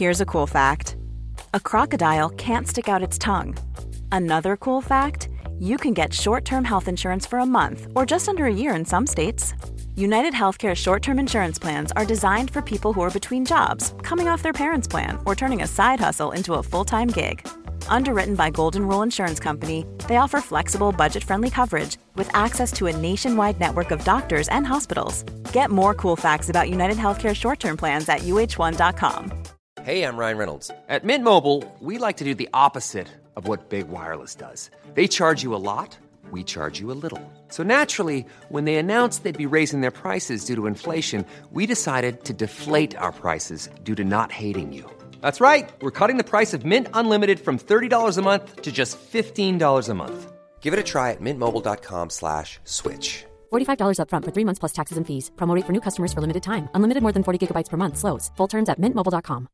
Here's a cool fact. A crocodile can't stick out its tongue. Another cool fact, you can get short-term health insurance for a month or just under a year in some states. United Healthcare short-term insurance plans are designed for people who are between jobs, coming off their parents' plan, or turning a side hustle into a full-time gig. Underwritten by Golden Rule Insurance Company, they offer flexible, budget-friendly coverage with access to a nationwide network of doctors and hospitals. Get more cool facts about United Healthcare short-term plans at uh1.com. Hey, I'm Ryan Reynolds. At Mint Mobile, we like to do the opposite of what Big Wireless does. They charge you a lot, we charge you a little. So naturally, when they announced they'd be raising their prices due to inflation, we decided to deflate our prices due to not hating you. That's right. We're cutting the price of Mint Unlimited from $30 a month to just $15 a month. Give it a try at mintmobile.com/switch. $45 up front for 3 months plus taxes and fees. Promo rate for new customers for limited time. Unlimited more than 40 gigabytes per month. Slows full terms at mintmobile.com.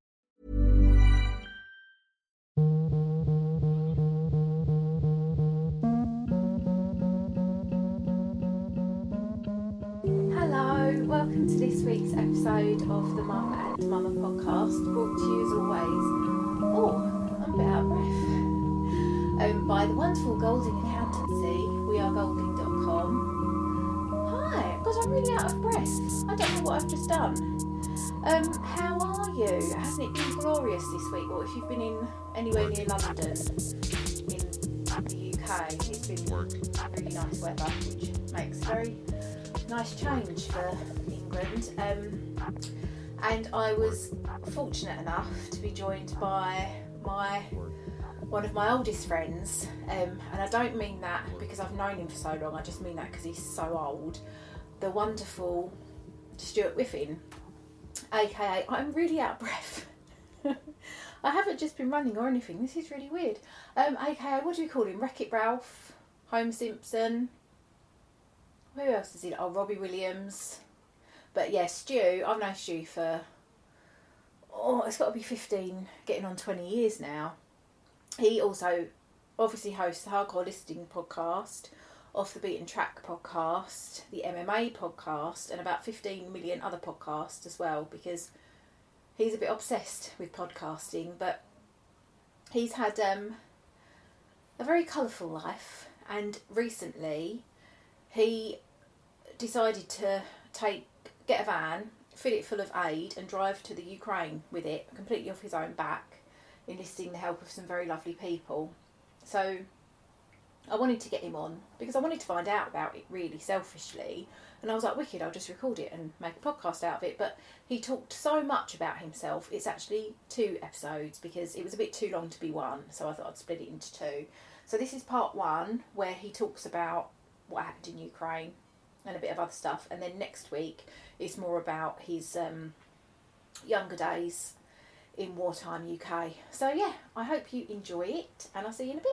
Hello, welcome to this week's episode of the Mum and Mama podcast, brought to you as always, I'm a bit out of breath, by the wonderful Golding Accountancy, wearegolding.com. Hi, because I'm really out of breath. I don't know what I've just done. How are you? Hasn't it been glorious this week? Or if you've been anywhere near London, in the UK, it's been really nice weather, which makes a very nice change for England. And I was fortunate enough to be joined by one of my oldest friends, and I don't mean that because I've known him for so long, I just mean that because he's so old, the wonderful Stuart Whiffin, aka I'm really out of breath. I haven't just been running or anything, this is really weird. Aka, what do we call him? Wreck-It Ralph, Homer Simpson, who else is in? Oh, Robbie Williams. But yeah, Stu, I've known Stu for, it's got to be 15, getting on 20 years now. He also obviously hosts the Hardcore Listing podcast, Off the Beaten Track podcast, the MMA podcast, and about 15 million other podcasts as well, because he's a bit obsessed with podcasting. But he's had a very colourful life, and recently he decided to get a van, fill it full of aid, and drive to the Ukraine with it, completely off his own back, enlisting the help of some very lovely people. So I wanted to get him on because I wanted to find out about it really selfishly, and I was like, wicked, I'll just record it and make a podcast out of it. But he talked so much about himself, it's actually 2 episodes because it was a bit too long to be one, so I thought I'd split it into 2. So this is part 1, where he talks about what happened in Ukraine and a bit of other stuff, and then next week is more about his younger days in wartime UK. So yeah, I hope you enjoy it, and I'll see you in a bit.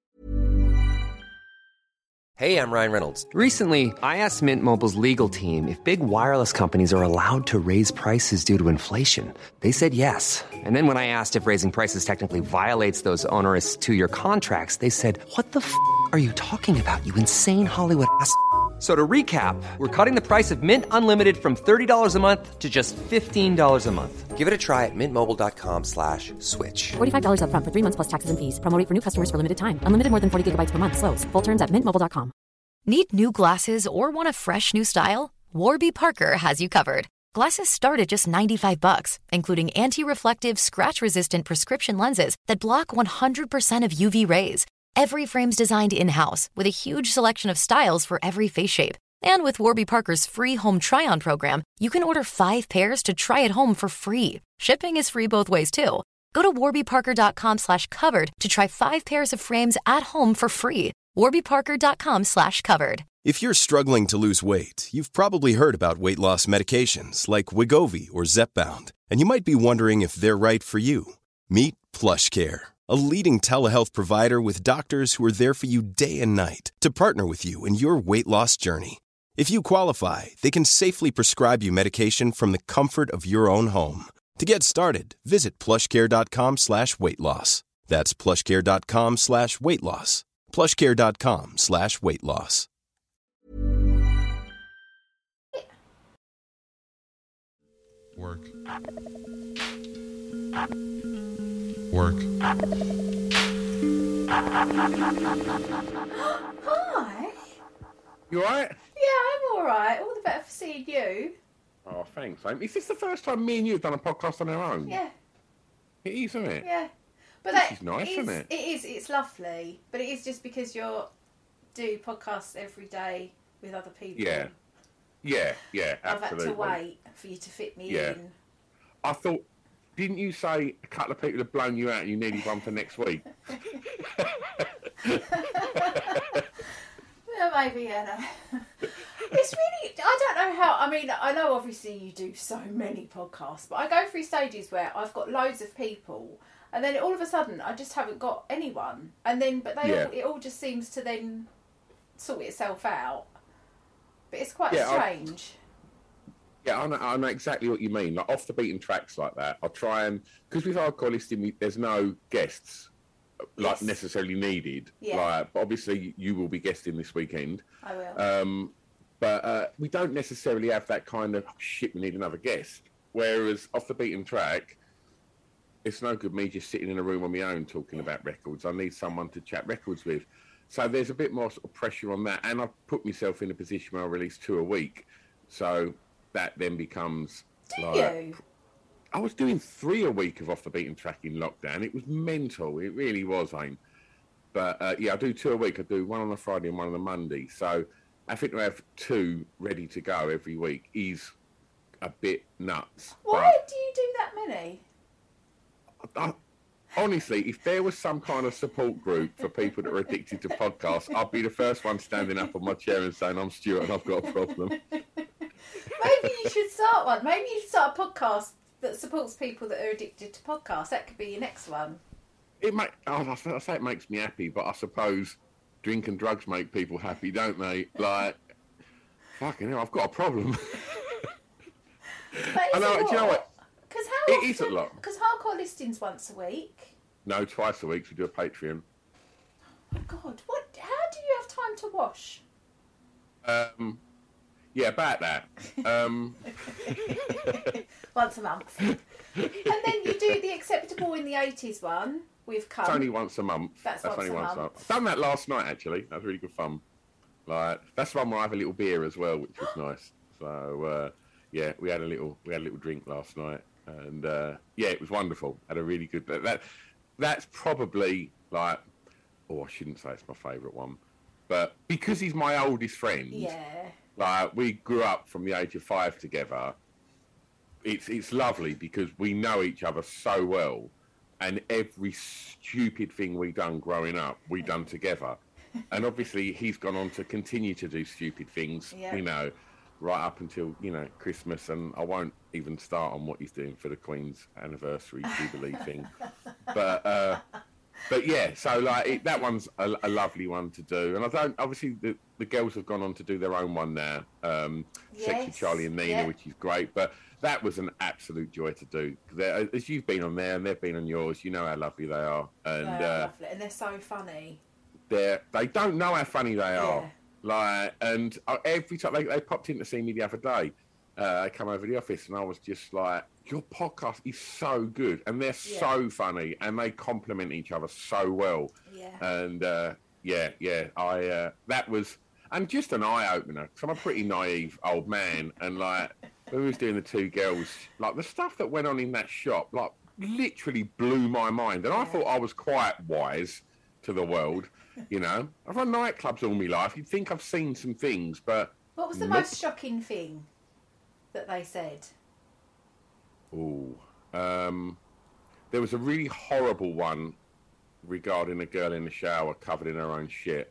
Hey, I'm Ryan Reynolds. Recently, I asked Mint Mobile's legal team if big wireless companies are allowed to raise prices due to inflation. They said yes. And then when I asked if raising prices technically violates those onerous 2-year contracts, they said, "What the f*** are you talking about, you insane Hollywood ass?" So to recap, we're cutting the price of Mint Unlimited from $30 a month to just $15 a month. Give it a try at mintmobile.com/switch. $45 up front for 3 months plus taxes and fees. Promo rate for new customers for limited time. Unlimited more than 40 gigabytes per month. Slows full terms at mintmobile.com. Need new glasses or want a fresh new style? Warby Parker has you covered. Glasses start at just $95, including anti-reflective, scratch-resistant prescription lenses that block 100% of UV rays. Every frame's designed in-house with a huge selection of styles for every face shape. And with Warby Parker's free home try-on program, you can order 5 pairs to try at home for free. Shipping is free both ways, too. Go to warbyparker.com/covered to try 5 pairs of frames at home for free. warbyparker.com/covered. If you're struggling to lose weight, you've probably heard about weight loss medications like Wegovy or Zepbound, and you might be wondering if they're right for you. Meet PlushCare, a leading telehealth provider with doctors who are there for you day and night to partner with you in your weight loss journey. If you qualify, they can safely prescribe you medication from the comfort of your own home. To get started, visit plushcare.com/weightloss. That's plushcare.com/weightloss. plushcare.com/weightloss. Work. work. Hi. You alright? Yeah, I'm all right. All the better for seeing you. Oh, thanks. Is this the first time me and you have done a podcast on our own? Yeah. It is, isn't it? Yeah. But This is nice, isn't it? It is. It's lovely. But it is just because you're do podcasts every day with other people. Yeah. Yeah, I've absolutely. had to wait for you to fit me in. I thought, didn't you say a couple of people have blown you out and you needed one for next week? Yeah, maybe, yeah. No. It's really, I don't know how, I mean, I know obviously you do so many podcasts, but I go through stages where I've got loads of people and then all of a sudden I just haven't got anyone. And then, but it all just seems to then sort itself out. But it's quite strange. I know exactly what you mean. Like off the beaten tracks like that, I'll try and, because with hardcore listing, there's no guests like necessarily needed. Yeah. Like, but obviously you will be guesting this weekend. I will. But we don't necessarily have that kind of, oh, shit, we need another guest. Whereas off the beaten track, it's no good me just sitting in a room on my own talking about records. I need someone to chat records with. So there's a bit more sort of pressure on that. And I've put myself in a position where I release 2 a week. So that then becomes... Do you? I was doing 3 a week of Off the Beaten Track in lockdown. It was mental. It really was, Aim. But I do 2 a week. I do one on a Friday and one on a Monday. So I think to have 2 ready to go every week is a bit nuts. Why do you do that many? Honestly, if there was some kind of support group for people that are addicted to podcasts, I'd be the first one standing up on my chair and saying, I'm Stuart and I've got a problem. Maybe you should start one. Maybe you should start a podcast that supports people that are addicted to podcasts. That could be your next one. I say it makes me happy, but I suppose drink and drugs make people happy, don't they? Like, fucking hell, I've got a problem. I know. Do you know what? It is a lot. Because hardcore listings once a week. No, twice a week. We do a Patreon. Oh my God, what? How do you have time to wash? Yeah, about that. Once a month. And then you do the Acceptable in the 80s one with Cum. It's only once a month. That's only once a month. I've done that last night, actually. That was really good fun. Like, that's the one where I have a little beer as well, which was nice. So, yeah, we had a little drink last night. And, yeah, it was wonderful. Had a really good... That's probably, like... Oh, I shouldn't say it's my favourite one. But because he's my oldest friend... Yeah. Like, we grew up from the age of 5 together. It's lovely because we know each other so well, and every stupid thing we done growing up, we done together. And obviously, he's gone on to continue to do stupid things, you know, right up until, you know, Christmas. And I won't even start on what he's doing for the Queen's anniversary Jubilee thing. But yeah, so like that one's a lovely one to do. And I don't, obviously the girls have gone on to do their own one now, Sexy Charlie and Nina, which is great. But that was an absolute joy to do. As you've been on there and they've been on yours, you know how lovely they are. And they're lovely. And they're so funny. They don't know how funny they are. Yeah. Like, and every time they popped in to see me the other day, they come over to the office and I was just like, your podcast is so good and they're so funny and they compliment each other so well. Yeah. And that was, and just an eye-opener, because I'm a pretty naive old man, and like, when we was doing the 2 girls, like the stuff that went on in that shop, like literally blew my mind. And I thought I was quite wise to the world, you know. I've run nightclubs all my life. You'd think I've seen some things, but... What was the most shocking thing that they said? There was a really horrible one regarding a girl in the shower covered in her own shit.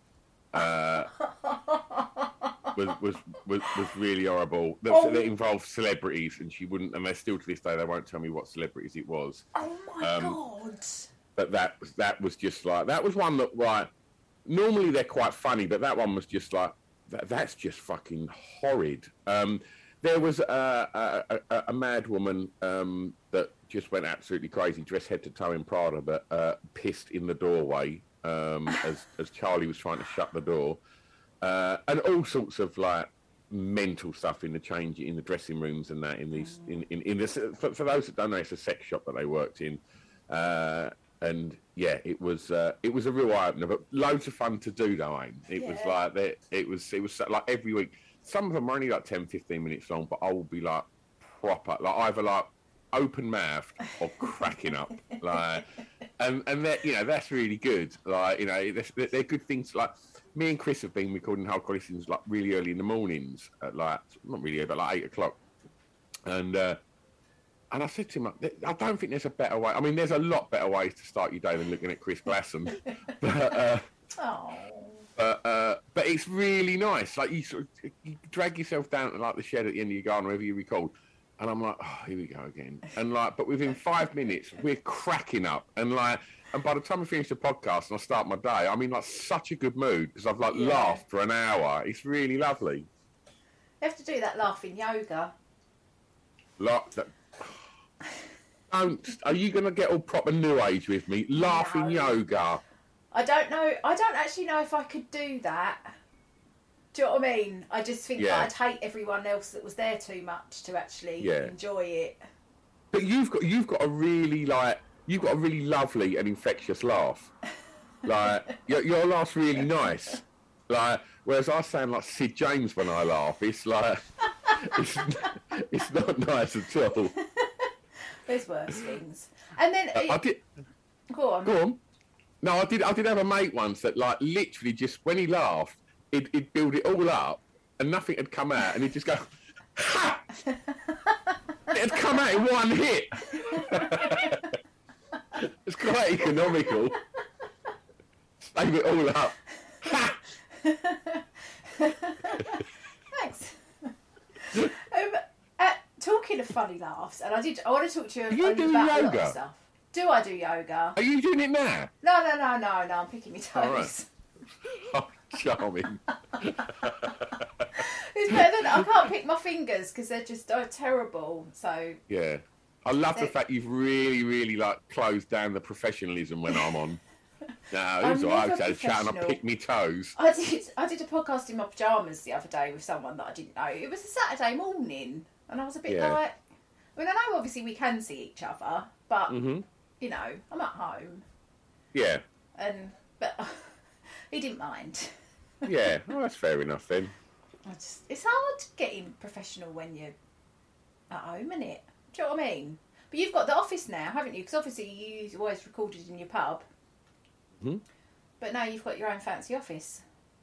Was really horrible. That involved celebrities, and she wouldn't. And they're still to this day, they won't tell me what celebrities it was. Oh my God! But that was just like, that was one that, right. Normally they're quite funny, but that one was just like, that's just fucking horrid. There was a mad woman that just went absolutely crazy, dressed head to toe in Prada, but pissed in the doorway as Charlie was trying to shut the door, and all sorts of like mental stuff in the dressing rooms and that in these in this. For those that don't know, it's a sex shop that they worked in, And yeah, it was a real eye opener, but loads of fun to do though. It was like that. It was like every week. Some of them are only like 10, 15 minutes long, but I will be like proper, like either like open mouthed or cracking up, like, and that, you know, that's really good. Like, you know, they're good things. Like me and Chris have been recording Hard Listens like really early in the mornings, at like not really early, but like 8 o'clock, and I said to him, I don't think there's a better way. I mean, there's a lot better ways to start your day than looking at Chris Glasson. But it's really nice. Like you drag yourself down to like the shed at the end of your garden, wherever you record, and I'm like, oh, here we go again. And like, but within 5 minutes, we're cracking up, and by the time I finish the podcast and I start my day, I'm in like such a good mood because I've like laughed for an hour. It's really lovely. You have to do that laughing yoga. Are you going to get all proper new age with me? Laughing yoga. I don't know. I don't actually know if I could do that. Do you know what I mean? I just think that I'd hate everyone else that was there too much to actually enjoy it. But you've got a really lovely and infectious laugh. Like your laugh's really nice. Like, whereas I sound like Sid James when I laugh. It's like it's not nice at all. There's worse things. And then I did. Go on. No, I did have a mate once that like literally just when he laughed, he'd build it all up and nothing had come out, and he'd just go, ha! It had come out in one hit. It's quite economical. Save it all up. Ha! Thanks. Talking of funny laughs, and I want to talk to you about yoga? A lot of stuff. Do I do yoga? Are you doing it now? No, I'm picking my toes. Right. Oh, charming. It's better than I can't pick my fingers because they're just terrible. So yeah, I love the fact you've really like closed down the professionalism when I'm on. No, it was all right. I chat and I pick my toes. I did a podcast in my pyjamas the other day with someone that I didn't know. It was a Saturday morning, and I was a bit like, I mean, I know obviously we can see each other, but you know, I'm at home. Yeah. But he didn't mind. Yeah, well, that's fair enough then. It's hard getting professional when you're at home, isn't it? Do you know what I mean? But you've got the office now, haven't you? Because obviously you always recorded in your pub. Mm-hmm. But now you've got your own fancy office.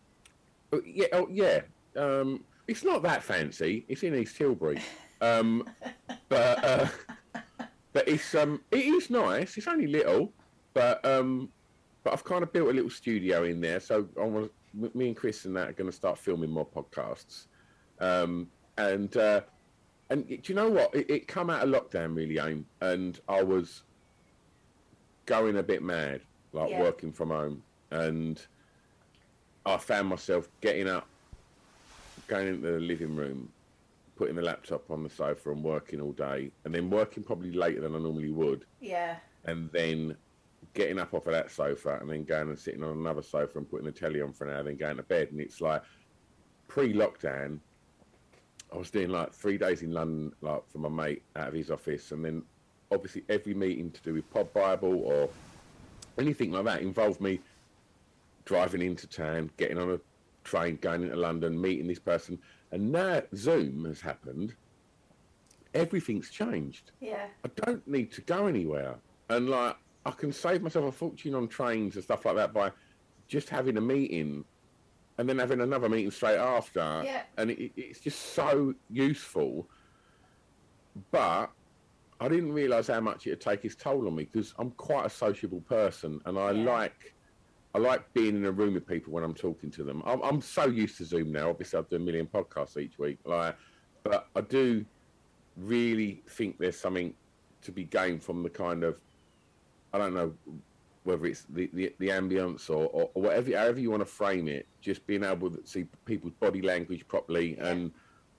Yeah. It's not that fancy. It's in East Tilbury. But it's it is nice. It's only little, but I've kind of built a little studio in there. So me and Chris and that are going to start filming more podcasts. And do you know what? It come out of lockdown really, AIM, and I was going a bit mad, like working from home, and I found myself getting up, going into the living room, putting the laptop on the sofa and working all day, and then working probably later than I normally would. Yeah. And then getting up off of that sofa and then going and sitting on another sofa and putting the telly on for an hour, then going to bed. And it's like, pre-lockdown, I was doing like 3 days in London, like for my mate out of his office, and then obviously every meeting to do with Pod Bible or anything like that involved me driving into town, getting on a train, going into London, meeting this person. And now Zoom has happened, everything's changed. Yeah. I don't need to go anywhere. And like, I can save myself a fortune on trains and stuff like that by just having a meeting and then having another meeting straight after. Yeah. And it's just so useful. But I didn't realise how much it would take its toll on me because I'm quite a sociable person, and I like being in a room with people when I'm talking to them. I'm so used to Zoom now. Obviously, I do a million podcasts each week. But I do really think there's something to be gained from the kind of, I don't know whether it's the ambience or whatever, however you want to frame it, just being able to see people's body language properly and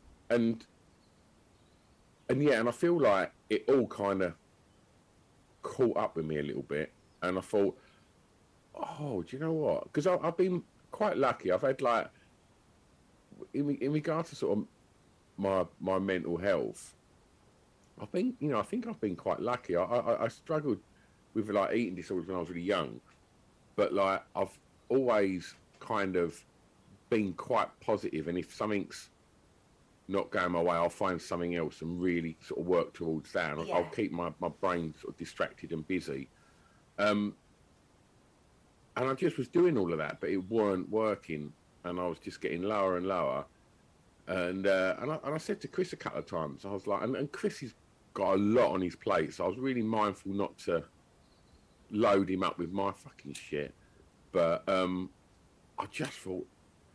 I feel like it all kind of caught up with me a little bit, and I thought, oh, do you know what? Because I've been quite lucky. I've had like, in regard to sort of my mental health, I think I've been quite lucky. I struggled with like eating disorders when I was really young, but like I've always kind of been quite positive, and if something's not going my way, I'll find something else and really sort of work towards that. And I'll keep my brain sort of distracted and busy. And I just was doing all of that, but it weren't working, and I was just getting lower and lower. And I said to Chris a couple of times, I was like, and Chris has got a lot on his plate, so I was really mindful not to load him up with my fucking shit. But I just thought,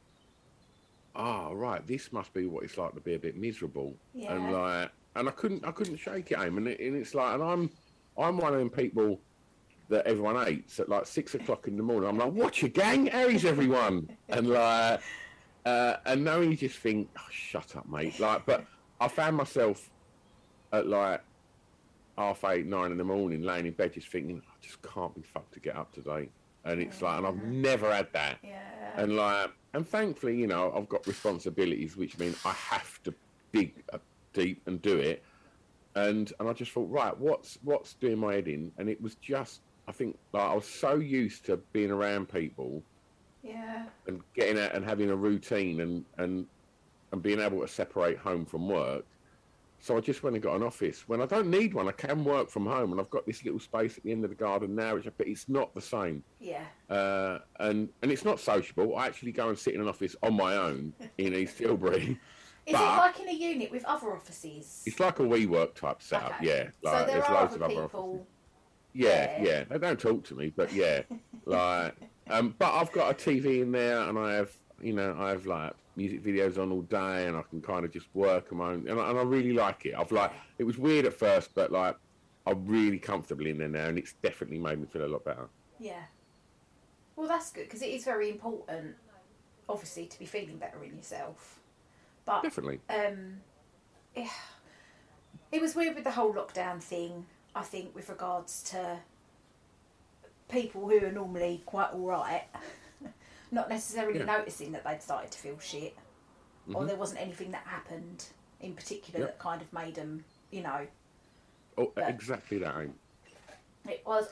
right, this must be what it's like to be a bit miserable. Yeah. And I couldn't shake it, Aim. And it's like, and I'm one of them people that everyone hates at like 6 o'clock in the morning. I'm like, what you gang? How's everyone? And like, and now you just think, oh, shut up, mate. Like, but I found myself at like 8:30, 9 in the morning, laying in bed, just thinking, I just can't be fucked to get up today. And it's like, and I've never had that. Yeah. And like, and thankfully, you know, I've got responsibilities, which mean I have to dig deep and do it. And I just thought, right, what's doing my head in? And it was just, I think, like, I was so used to being around people, and getting out and having a routine and being able to separate home from work. So I just went and got an office. When I don't need one, I can work from home, and I've got this little space at the end of the garden now, but it's not the same. Yeah. And it's not sociable. I actually go and sit in an office on my own in East Tilbury. Is it like in a unit with other offices? It's like a WeWork type setup, yeah. Like, so there are loads of other people. Yeah. They don't talk to me, but yeah, like. But I've got a TV in there, and I have like music videos on all day, and I can kind of just work on my own, and I really like it. It was weird at first, but like I'm really comfortable in there now, and it's definitely made me feel a lot better. Yeah. Well, that's good, because it is very important, obviously, to be feeling better in yourself. But definitely. It was weird with the whole lockdown thing, I think, with regards to people who are normally quite all right, not necessarily noticing that they'd started to feel shit, or there wasn't anything that happened in particular that kind of made them, you know. Oh, exactly that. It was.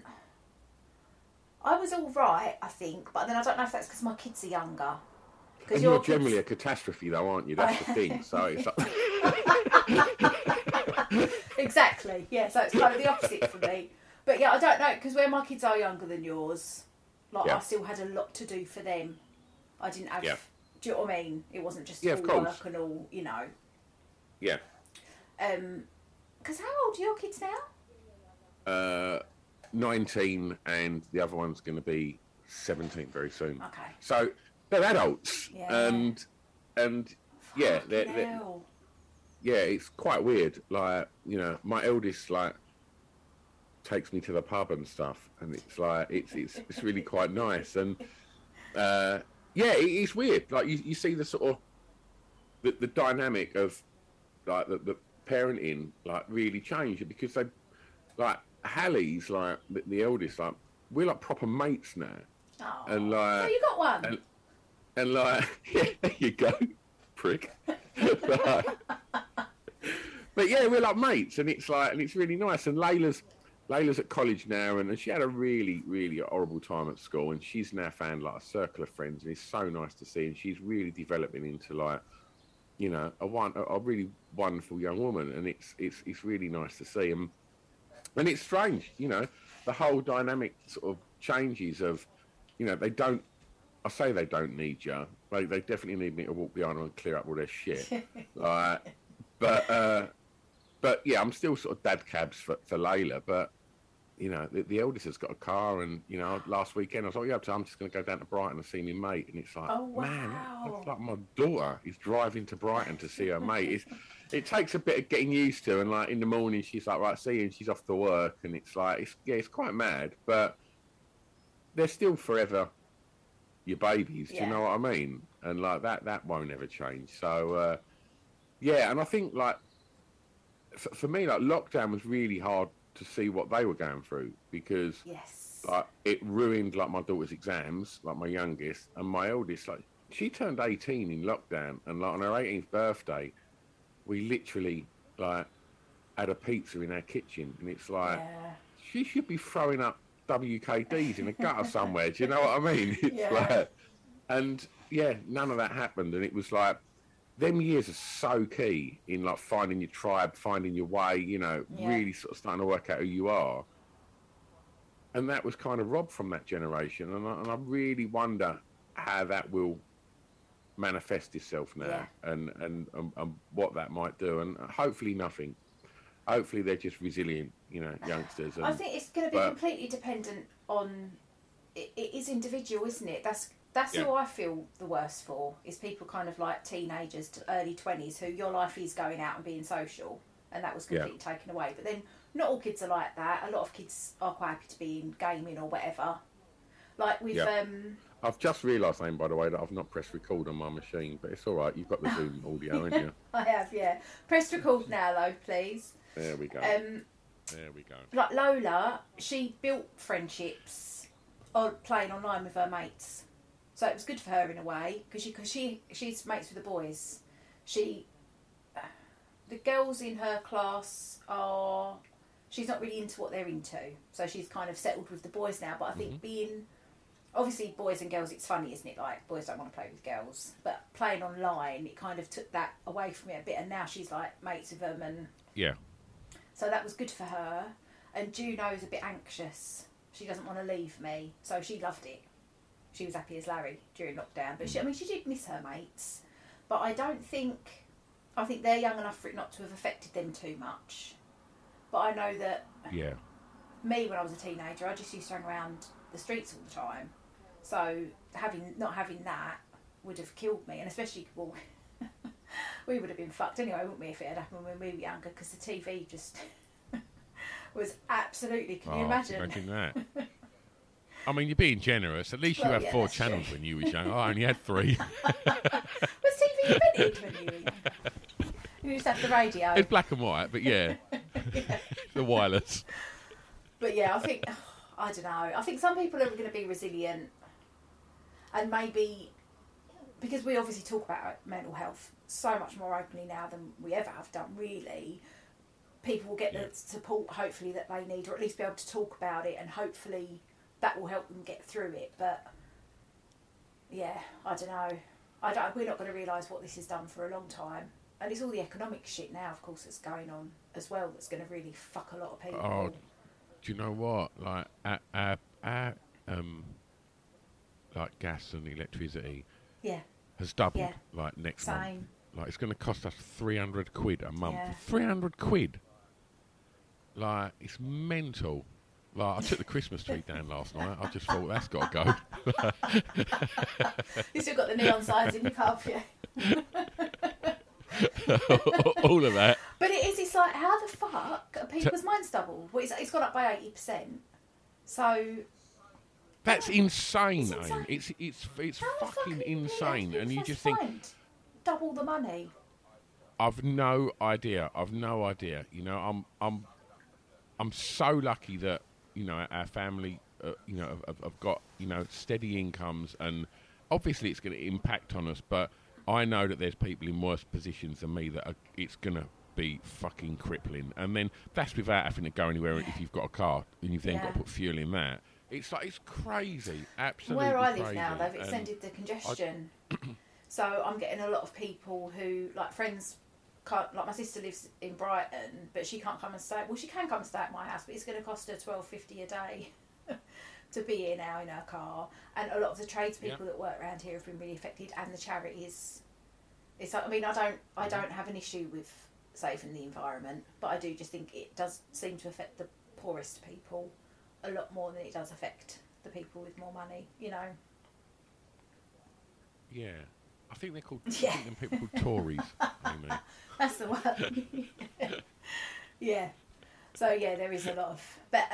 I was all right, I think, but then I don't know if that's because my kids are younger. And you're generally a catastrophe, though, aren't you? That's the thing. So it's like... Exactly. Yeah. So it's kind of the opposite for me. But yeah, I don't know, because when my kids are younger than yours, like I still had a lot to do for them. I didn't have. Yeah. Do you know what I mean? It wasn't just all work and all, you know. Yeah. Because how old are your kids now? 19, and the other one's going to be 17 very soon. Okay. So they're adults, and yeah, they're it's quite weird. Like, you know, my eldest like takes me to the pub and stuff, and it's like it's really quite nice, and it's weird. Like you see the sort of the dynamic of like the parenting like really change, because they like Hallie's like the eldest, like we're like proper mates now. Oh, and like, so you got one. And like, yeah, there you go, prick. But yeah, we're like mates, and it's like, and it's really nice. And Layla's at college now, and she had a really, really horrible time at school, and she's now found like a circle of friends, and it's so nice to see. And she's really developing into like, you know, a really wonderful young woman, and it's really nice to see. And it's strange, you know, the whole dynamic sort of changes of, you know, they don't need you. They definitely need me to walk behind them and clear up all their shit. But yeah, I'm still sort of dad cabs for Layla. But, you know, the eldest has got a car, and, you know, last weekend I was like, yeah, I'm just going to go down to Brighton and see my mate. And it's like, man, that's like my daughter is driving to Brighton to see her mate. It takes a bit of getting used to, and like in the morning she's like, right, see you, and she's off to work, and it's like, it's quite mad, but they're still forever your babies. Do you know what I mean? And like that won't ever change. So and I think like for me, like lockdown was really hard to see what they were going through, because like it ruined like my daughter's exams, like my youngest, and my eldest, like she turned 18 in lockdown, and like on her 18th birthday we literally like had a pizza in our kitchen, and it's like she should be throwing up WKDs in a gutter somewhere. Do you know what I mean? It's like, and yeah, none of that happened. And it was like, them years are so key in like finding your tribe, finding your way, you know, really sort of starting to work out who you are. And that was kind of robbed from that generation. And I really wonder how that will manifest itself now and what that might do. And hopefully nothing. Hopefully they're just resilient, you know, youngsters. And, I think it's going to be completely dependent on... It is individual, isn't it? That's who I feel the worst for, is people kind of like teenagers to early 20s who your life is going out and being social, and that was completely taken away. But then not all kids are like that. A lot of kids are quite happy to be in gaming or whatever. Like with... I've just realised, by the way, that I've not pressed record on my machine, but it's all right. You've got the Zoom audio, haven't you? I have, yeah. Press record now, though, please. There we go. There we go. Like Lola, she built friendships playing online with her mates. So it was good for her in a way, because she's mates with the boys. The girls in her class she's not really into what they're into. So she's kind of settled with the boys now. But I think obviously boys and girls, it's funny, isn't it? Like, boys don't want to play with girls. But playing online, it kind of took that away from it a bit. And now she's like mates with them. And so that was good for her. And Juno's a bit anxious. She doesn't want to leave me. So she loved it. She was happy as Larry during lockdown. But she did miss her mates. But I think they're young enough for it not to have affected them too much. But I know that me, when I was a teenager, I just used to hang around the streets all the time. So not having that would have killed me. And especially, we would have been fucked anyway, wouldn't we, if it had happened when we were younger, because the TV just was absolutely... Can you imagine? Imagine that. I mean, you're being generous. At least you had 4 channels when you were young. I only had 3. Was TV invented when you were young? You used to have the radio. It's black and white, but the wireless. But yeah, I think... I don't know. I think some people are going to be resilient, and maybe... Because we obviously talk about mental health so much more openly now than we ever have done, really. People will get the support, hopefully, that they need, or at least be able to talk about it, and hopefully that will help them get through it. But, yeah, I don't know. We're not going to realise what this has done for a long time. And it's all the economic shit now, of course, that's going on as well, that's going to really fuck a lot of people. Oh, do you know what? Like, like gas and electricity has doubled, like, next month. Like, it's going to cost us 300 quid a month. 300 quid? Like, it's mental. Like, I took the Christmas tree down last night. I just thought, that's got to go. You still got the neon signs in your car, All of that. But it's like, how the fuck are people's minds doubled? Well, it's gone up by 80%. So... That's insane, Aim. It's fucking insane. And you just think... double the money. I've no idea. You know, I'm so lucky that, you know, our family, you know, have got, you know, steady incomes, and obviously it's going to impact on us, but I know that there's people in worse positions than me that it's going to be fucking crippling. And then that's without having to go anywhere if you've got a car and you've then got to put fuel in that. It's like, it's crazy. Absolutely Where I live crazy. now, they've extended the congestion. So I'm getting a lot of people who, like, friends can't, like, my sister lives in Brighton, but she can't come and stay. Well, she can come and stay at my house, but it's going to cost her $12.50 a day to be here now in her car. And a lot of the tradespeople that work around here have been really affected, and the charities. It's like, I mean, I don't have an issue with saving the environment, but I do just think it does seem to affect the poorest people a lot more than it does affect the people with more money, you know. Yeah. I think they're called. I think them people called Tories. Amy. That's the one. Yeah. So yeah, there is a lot of. But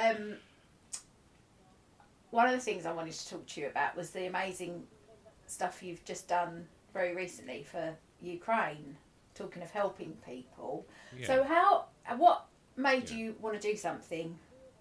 one of the things I wanted to talk to you about was the amazing stuff you've just done very recently for Ukraine. Talking of helping people. Yeah. So what made you want to do something?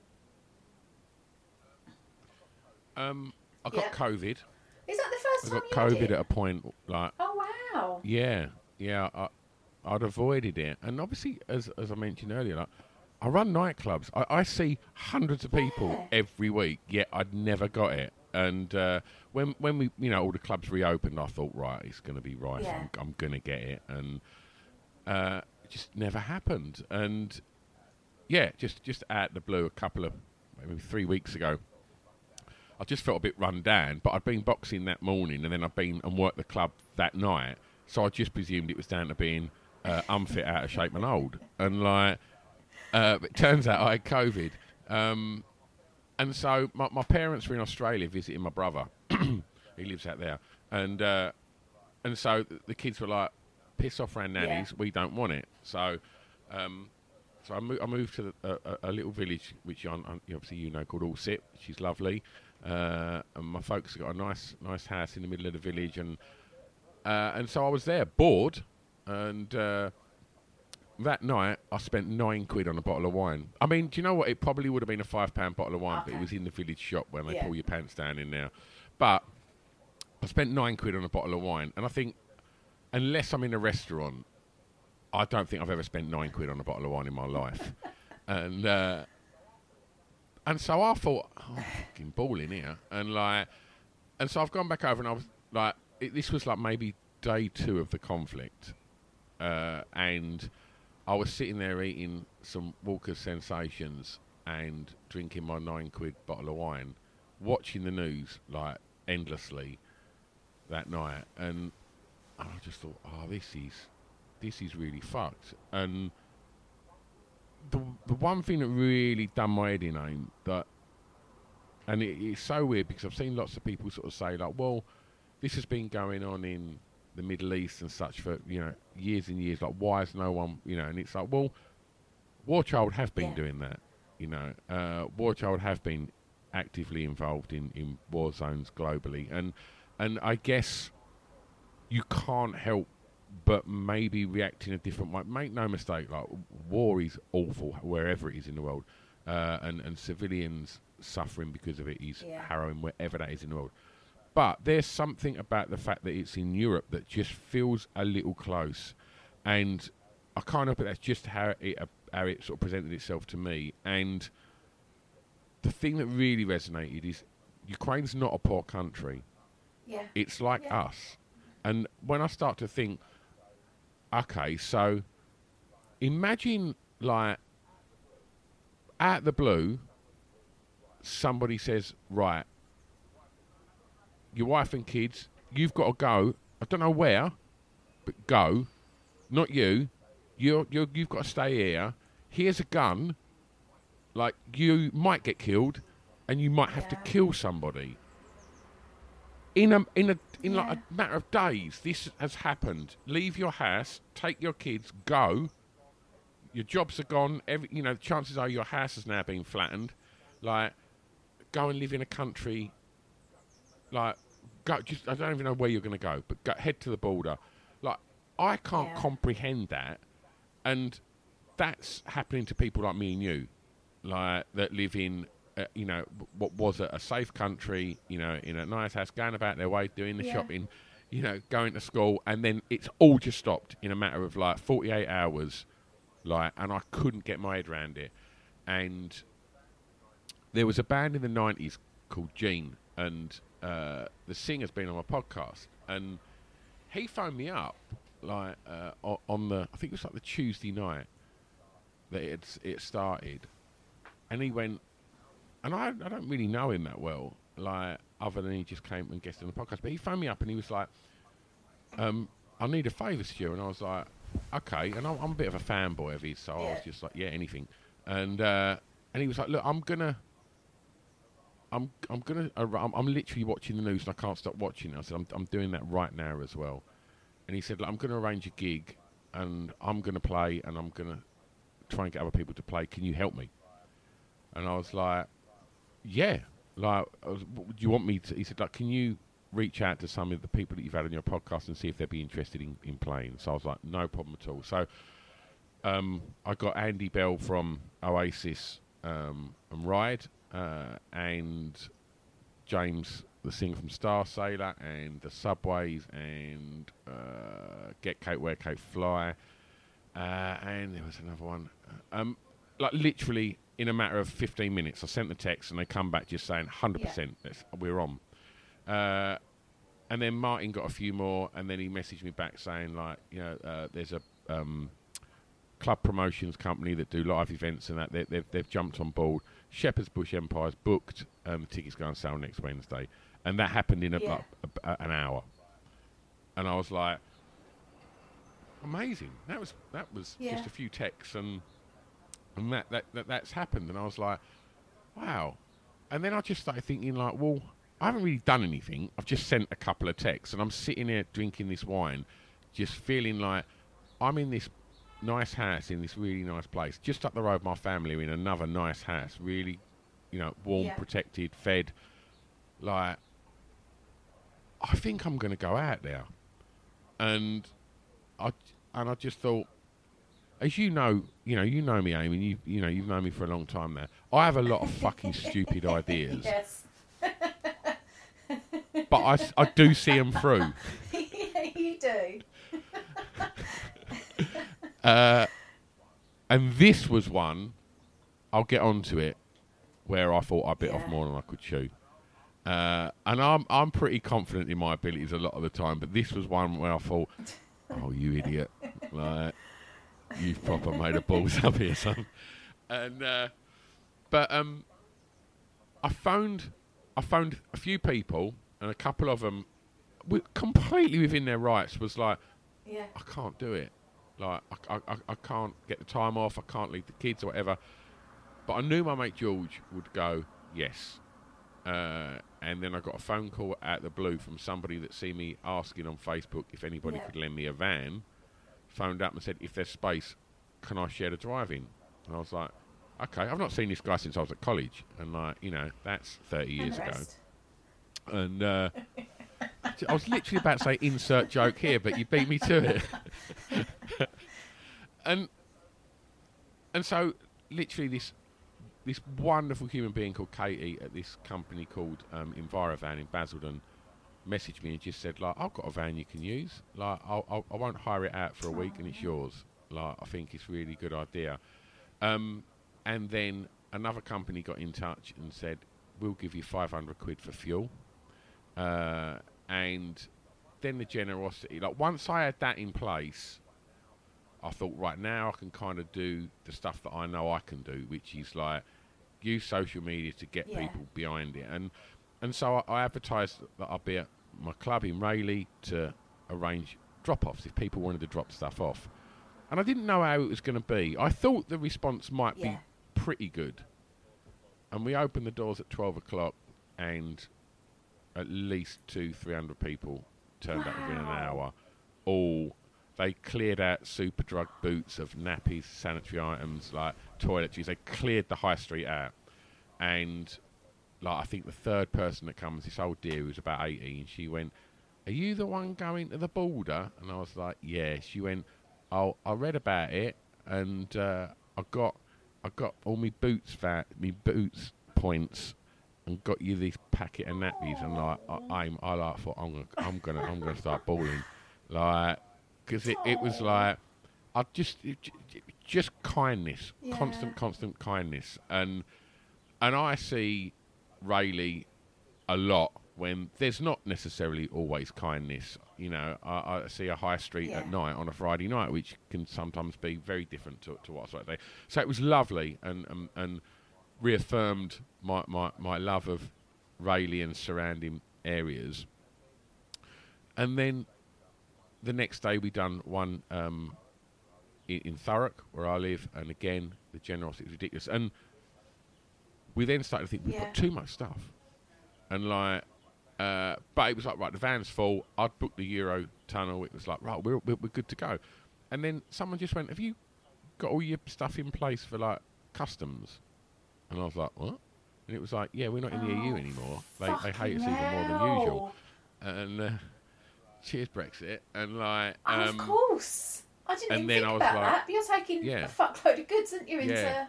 I got COVID. Is that the first time I got COVID at a point, like... Oh, wow. Yeah. I'd avoided it. And obviously, as I mentioned earlier, like, I run nightclubs. I see hundreds of people every week, yet I'd never got it. And when we, all the clubs reopened, I thought, right, it's going to be right. Yeah. I'm going to get it. And it just never happened. And, yeah, just out the blue, maybe 3 weeks ago, I just felt a bit run down. But I'd been boxing that morning, and then I'd been and worked the club that night. So I just presumed it was down to being unfit, out of shape and old. And, it turns out I had COVID. And so my parents were in Australia visiting my brother. He lives out there. And so the kids were like, piss off around nannies, we don't want it. So I moved to a little village, which obviously called Allsip. She's lovely. And my folks have got a nice house in the middle of the village. And so I was there, bored, and that night I spent £9 on a bottle of wine. I mean, do you know what? It probably would have been a £5 bottle of wine, but it was in the village shop when they pull your pants down in there. But I spent £9 on a bottle of wine, and I think, unless I'm in a restaurant, I don't think I've ever spent £9 on a bottle of wine in my life. And so I thought, I'm fucking balling here. And so I've gone back over, and I was like, this was like maybe day 2 of the conflict. And I was sitting there eating some Walker's Sensations and drinking my £9 bottle of wine, watching the news like endlessly that night, and I just thought, this is really fucked. And the one thing that really done my head in, and it's so weird because I've seen lots of people sort of say like, well, this has been going on in the Middle East and such for years and years. Like, why is no one And it's like, well, War Child have been doing that. War Child have been actively involved in war zones globally, and I guess you can't help but maybe react in a different way. Make no mistake, like, war is awful wherever it is in the world, and civilians suffering because of it is harrowing wherever that is in the world. But there's something about the fact that it's in Europe that just feels a little close, and I can't help it. That's just how it sort of presented itself to me. And the thing that really resonated is Ukraine's not a poor country. Yeah. It's like us. And when I start to think, okay, so imagine, like, out the blue, somebody says, right, your wife and kids, you've got to go. I don't know where, but go. Not you. You've got to stay here. Here's a gun. Like, you might get killed, and you might have to kill somebody. In like a matter of days, this has happened. Leave your house, take your kids, go. Your jobs are gone. Chances are your house has now been flattened. Like, go and live in a country. Like, I don't even know where you're going to go, but head to the border. Like, I can't comprehend that, and that's happening to people like me and you, like, that live in, what was a safe country, in a nice house, going about their way, doing the shopping, going to school, and then it's all just stopped in a matter of like 48 hours, like, and I couldn't get my head around it. And there was a band in the 90s called Gene, and the singer's been on my podcast, and he phoned me up like on the, I think it was like the Tuesday night that it started, and he went, and I don't really know him that well, like, other than he just came and guested on the podcast, but he phoned me up and he was like, I need a favour, Stu, and I was like, okay, and I'm a bit of a fanboy of his, so I was just like, yeah, anything, and he was like, look, I'm literally watching the news and I can't stop watching it. I said, I'm doing that right now as well. And he said, look, I'm going to arrange a gig and I'm going to play and I'm going to try and get other people to play. Can you help me? And I was like, yeah. Like, do you want me to? He said, like, can you reach out to some of the people that you've had on your podcast and see if they'd be interested in playing? So I was like, no problem at all. So I got Andy Bell from Oasis and Ride, and James, the singer from Star Sailor, and the Subways, and Get Cake, Wear Cake, Fly, and there was another one. like literally in a matter of 15 minutes, I sent the text and they come back just saying 100%, we're on. And then Martin got a few more, and then he messaged me back saying, like, you know, there's a club promotions company that do live events and that they've jumped on board. Shepherd's Bush Empire's booked. The tickets go on sale next Wednesday, and that happened in an hour. And I was like, amazing. That was just a few texts, and that's happened. And I was like, wow. And then I just started thinking, like, well, I haven't really done anything. I've just sent a couple of texts, and I'm sitting here drinking this wine, just feeling like I'm in this nice house in this really nice place. Just up the road, my family are in another nice house, really, you know, warm, protected, fed. Like, I think I'm going to go out there, and I just thought, as you know me, Amy. You've known me for a long time now. I have a lot of fucking stupid ideas. Yes. But I do see them through. Yeah, you do. And this was one, I'll get onto it, where I thought I bit off more than I could chew. And I'm pretty confident in my abilities a lot of the time, but this was one where I thought, oh, you idiot. Like, you've proper made a balls up here, son. And, but I phoned a few people, and a couple of them, completely within their rights, was like, I can't do it. Like, I can't get the time off, I can't leave the kids or whatever. But I knew my mate George would go, yes. And then I got a phone call out of the blue from somebody that see me asking on Facebook if anybody could lend me a van. Phoned up and said, if there's space, can I share the driving? And I was like, okay, I've not seen this guy since I was at college. And, like, you know, that's 30 years ago. And I was literally about to say insert joke here, but you beat me to it. and so literally this wonderful human being called Katie at this company called Envirovan in Basildon messaged me and just said, like, I've got a van you can use. Like, I won't hire it out for a week and it's yours. Like, I think it's a really good idea. And then another company got in touch and said, we'll give you 500 quid for fuel. And then the generosity, like, once I had that in place, I thought, right, now I can kind of do the stuff that I know I can do, which is, like, use social media to get people behind it. And so I advertised that I'd be at my club in Rayleigh to arrange drop-offs if people wanted to drop stuff off. And I didn't know how it was going to be. I thought the response might be pretty good. And we opened the doors at 12 o'clock, and at least 200-300 people turned up within an hour. They cleared out Superdrug boots of nappies, sanitary items, like toiletries. They cleared the high street out. And, like, I think the third person that comes, this old dear who's about 80, and she went, are you the one going to the border? And I was like, yeah. She went, oh, I read about it, and I got all my boots points, and got you this packet of nappies, and, like, I thought I'm gonna start bawling, like, because it was like, I just kindness, constant kindness, and I see Rayleigh a lot when there's not necessarily always kindness. You know, I see a high street at night on a Friday night, which can sometimes be very different to what I saw today. So it was lovely, and reaffirmed my love of Rayleigh and surrounding areas. And then the next day we done one in Thurrock, where I live, and again the generosity was ridiculous. And we then started to think, we've got too much stuff, and, like, but it was like, right, the van's full. I'd booked the Euro tunnel. It was like, right, we're good to go. And then someone just went, have you got all your stuff in place for, like, customs? And I was like, what? And it was like, yeah, we're not in the EU anymore. They hate us even more than usual. And cheers Brexit. And, like, of course, I didn't even think about that. But you're taking a fuckload of goods, aren't you? Into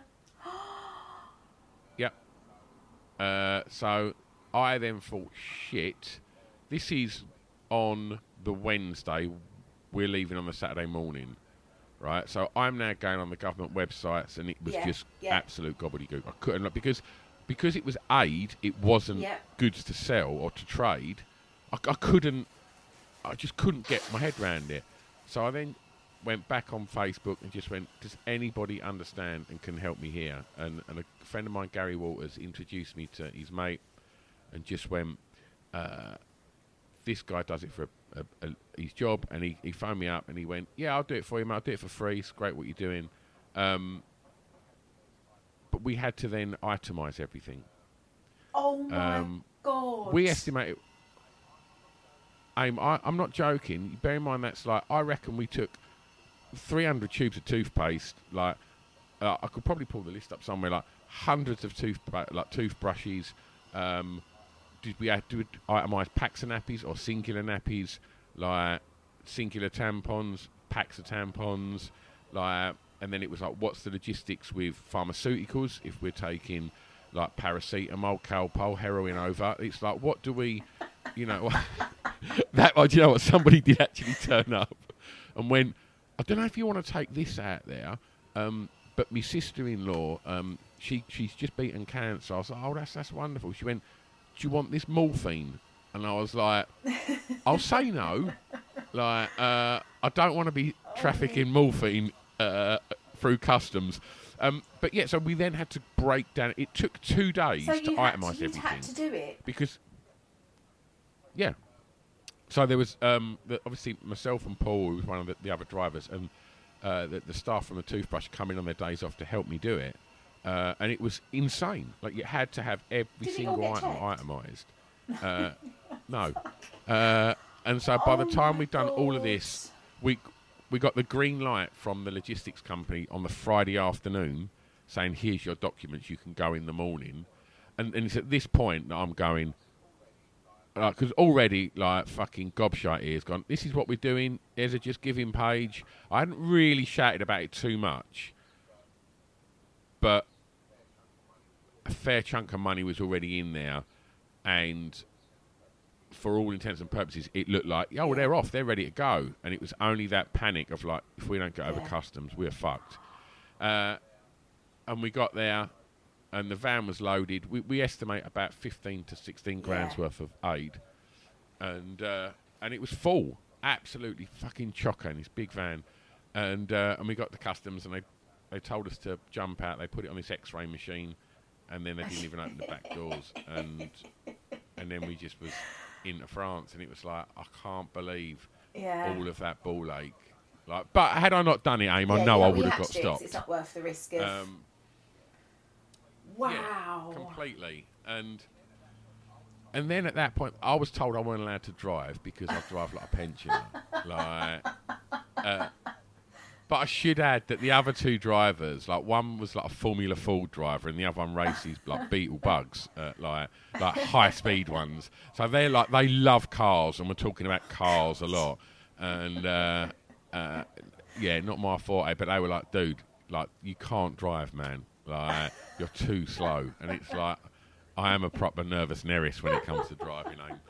so I then thought, shit, this is on the Wednesday. We're leaving on the Saturday morning. right? So I'm now going on the government websites, and it was just absolute gobbledygook. I couldn't, because it was aid, it wasn't goods to sell or to trade. I just couldn't get my head around it. So I then went back on Facebook and just went, does anybody understand and can help me here? And a friend of mine, Gary Waters, introduced me to his mate and just went, this guy does it for his job. And he phoned me up and he went, yeah, I'll do it for you, mate. I'll do it for free. It's great what you're doing. But we had to then itemise everything. Oh, my God. We estimated... I'm not joking. Bear in mind, that's like, I reckon we took 300 tubes of toothpaste. Like, I could probably pull the list up somewhere. Like hundreds of toothbrushes. Did we itemise packs of nappies or singular nappies? Like singular tampons, packs of tampons. Like, and then it was like, what's the logistics with pharmaceuticals? If we're taking like paracetamol, Calpol, heroin over, it's like, what do we, you know? Do you know what? Somebody did actually turn up and went, I don't know if you want to take this out there, but my sister-in-law, she's just beaten cancer. I was like, oh, that's wonderful. She went, do you want this morphine? And I was like, I'll say no. Like, I don't want to be trafficking morphine through customs. But yeah, so we then had to break down. It took 2 days to itemise everything. You had to do it? Because, yeah. So there was, obviously, myself and Paul, who was one of the other drivers, and the staff from the toothbrush come in on their days off to help me do it. And it was insane. Like, you had to have every single item itemised. No. And so by the time we'd done all of this, we got the green light from the logistics company on the Friday afternoon saying, here's your documents, you can go in the morning. And it's at this point that I'm going... Because already, like, fucking gobshite ears gone, this is what we're doing, there's a Just Giving page. I hadn't really shouted about it too much, but a fair chunk of money was already in there, and for all intents and purposes, it looked like, oh, well, they're off, they're ready to go. And it was only that panic of, like, if we don't get over customs, we're fucked. And we got there, and the van was loaded. We estimate about 15 to 16 grand's worth of aid. And it was full. Absolutely fucking chocker in this big van. And we got to customs, and they told us to jump out. They put it on this X-ray machine, and then they didn't even open the back doors. And then we just was into France, and it was like, I can't believe all of that ball ache. Like, but had I not done it, I know I would have got stopped. It's not worth the risk of... Wow. Yeah, completely. And then at that point, I was told I wasn't allowed to drive because I drive like a pensioner. But I should add that the other two drivers, like one was like a Formula Ford driver and the other one races like Beetle Bugs, like high speed ones. So they love cars, and we're talking about cars a lot. And not my forte, but they were like, dude, like, you can't drive, man. Like, you're too slow. And it's like, I am a proper nervous Neris when it comes to driving home.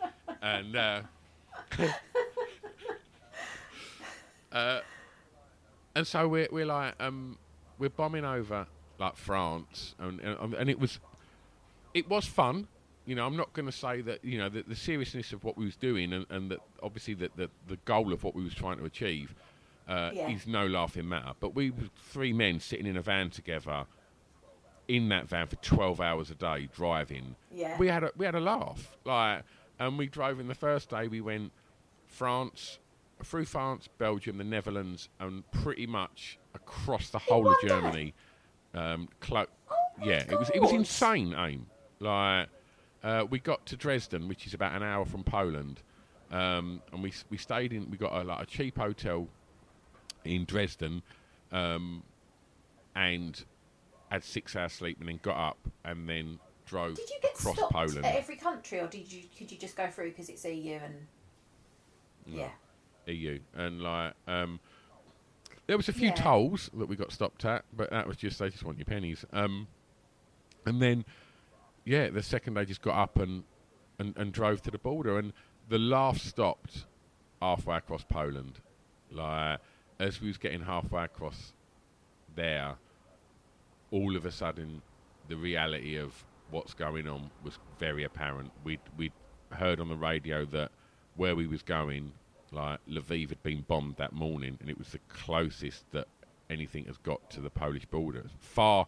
And so we're like, we're bombing over like France, and it was fun. You know, I'm not going to say that, you know, the seriousness of what we was doing, and that obviously the goal of what we was trying to achieve is no laughing matter. But we were 3 men sitting in a van together, in that van for 12 hours a day driving. Yeah. We had a laugh. Like, and we drove in the first day. We went through France, Belgium, the Netherlands, and pretty much across the whole of Germany. It was insane, AIM. Like, we got to Dresden, which is about an hour from Poland, and we stayed in. We got a cheap hotel in Dresden, and had 6 hours sleep, and then got up and then drove across Poland. Did you get stopped at every country, or could you just go through because it's EU and EU, and like there was a few tolls that we got stopped at, but that was just, they just want your pennies. And then the second day just got up and drove to the border, and the laugh stopped halfway across Poland. Like, as we was getting halfway across there, all of a sudden, the reality of what's going on was very apparent. We'd heard on the radio that where we was going, like Lviv had been bombed that morning, and it was the closest that anything has got to the Polish border. Far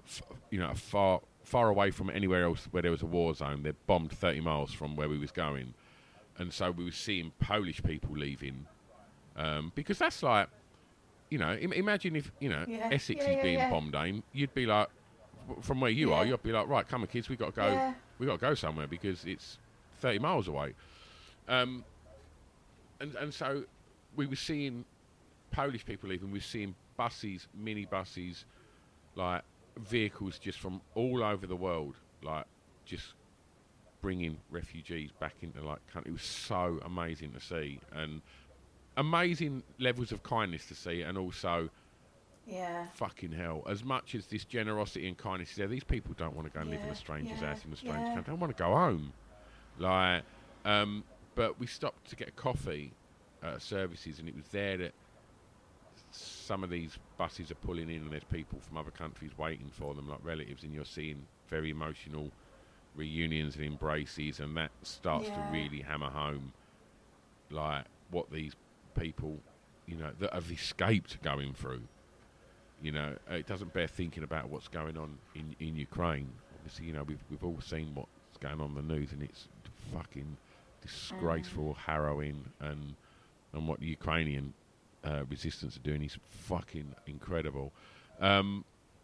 away from anywhere else where there was a war zone. They bombed 30 miles from where we was going, and so we were seeing Polish people leaving, because that's like, imagine if Essex is being bombed, you'd be like, from where you are, you'd be like, right, come on, kids, we got to go, we got to go somewhere because it's 30 miles away, and so we were seeing Polish people leaving. We were seeing buses, mini buses, like vehicles just from all over the world, like just bringing refugees back into like country. It was so amazing to see, and amazing levels of kindness to see, and also fucking hell, as much as this generosity and kindness is there, these people don't want to go and live in a stranger's house in a strange country. They don't want to go home, like but we stopped to get a coffee at services, and it was there that some of these buses are pulling in, and there's people from other countries waiting for them, like relatives, and you're seeing very emotional reunions and embraces, and that starts to really hammer home, like, what these people, that have escaped going through. It doesn't bear thinking about what's going on in Ukraine. Obviously, we've all seen what's going on in the news, and it's fucking disgraceful, harrowing, and what the Ukrainian resistance are doing is fucking incredible. And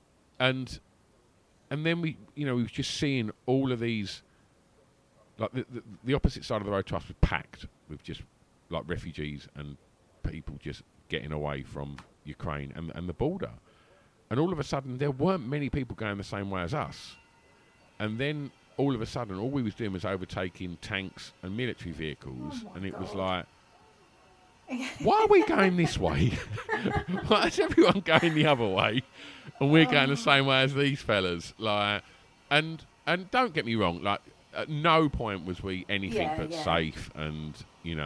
then we were just seeing all of these, like the opposite side of the road to us was packed with just like refugees and people just getting away from Ukraine and the border. And all of a sudden, there weren't many people going the same way as us. And then all of a sudden, all we was doing was overtaking tanks and military vehicles, and it was like, why are we going this way? Why is everyone going the other way, and we're going the same way as these fellas? Like, and don't get me wrong, like, at no point was we anything but safe, and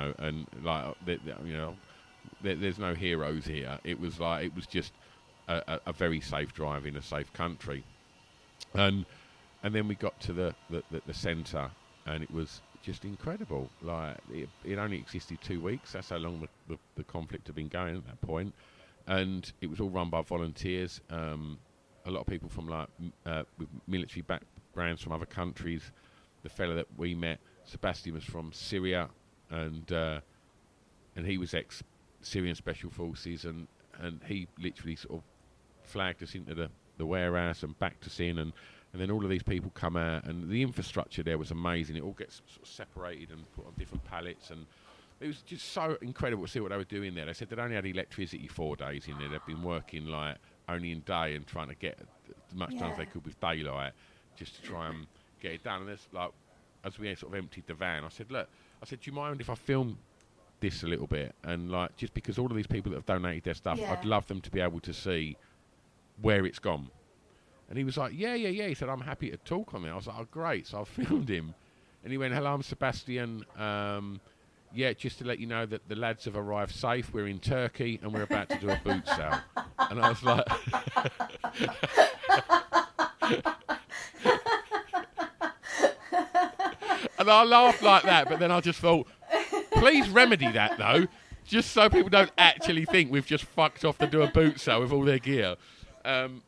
there's no heroes here. It was just a very safe drive in a safe country, and then we got to the centre, and it was just incredible. Like, it only existed 2 weeks. That's how long the conflict had been going at that point, and it was all run by volunteers. A lot of people from with military backgrounds from other countries. The fella that we met, Sebastian, was from Syria, and he was ex-Syrian Special Forces, and he literally sort of flagged us into the warehouse and backed us in, and then all of these people come out, and the infrastructure there was amazing. It all gets sort of separated and put on different pallets, and it was just so incredible to see what they were doing there. They said they'd only had electricity 4 days in there. They'd been working like only in day and trying to get as much done as they could with daylight, just to try and get it done. And there's like, as we sort of emptied the van, I said, look, do you mind if I film this a little bit? And like, just because all of these people that have donated their stuff, I'd love them to be able to see where it's gone. And he was like, yeah. He said, I'm happy to talk on it. I was like, oh, great. So I filmed him. And he went, hello, I'm Sebastian. Just to let you know that the lads have arrived safe. We're in Turkey, and we're about to do a boot sale. And I was like... And I laughed like that, but then I just thought, please remedy that, though, just so people don't actually think we've just fucked off to do a boot sale with all their gear. And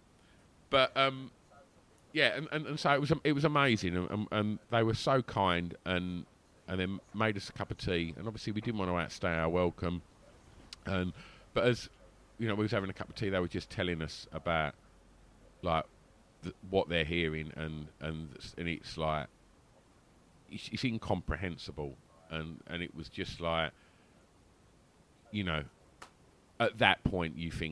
so it was amazing, and they were so kind, and then made us a cup of tea, and obviously we didn't want to outstay our welcome, but as we was having a cup of tea, they were just telling us about like what they're hearing, and it's like it's incomprehensible, and it was just like, at that point you think,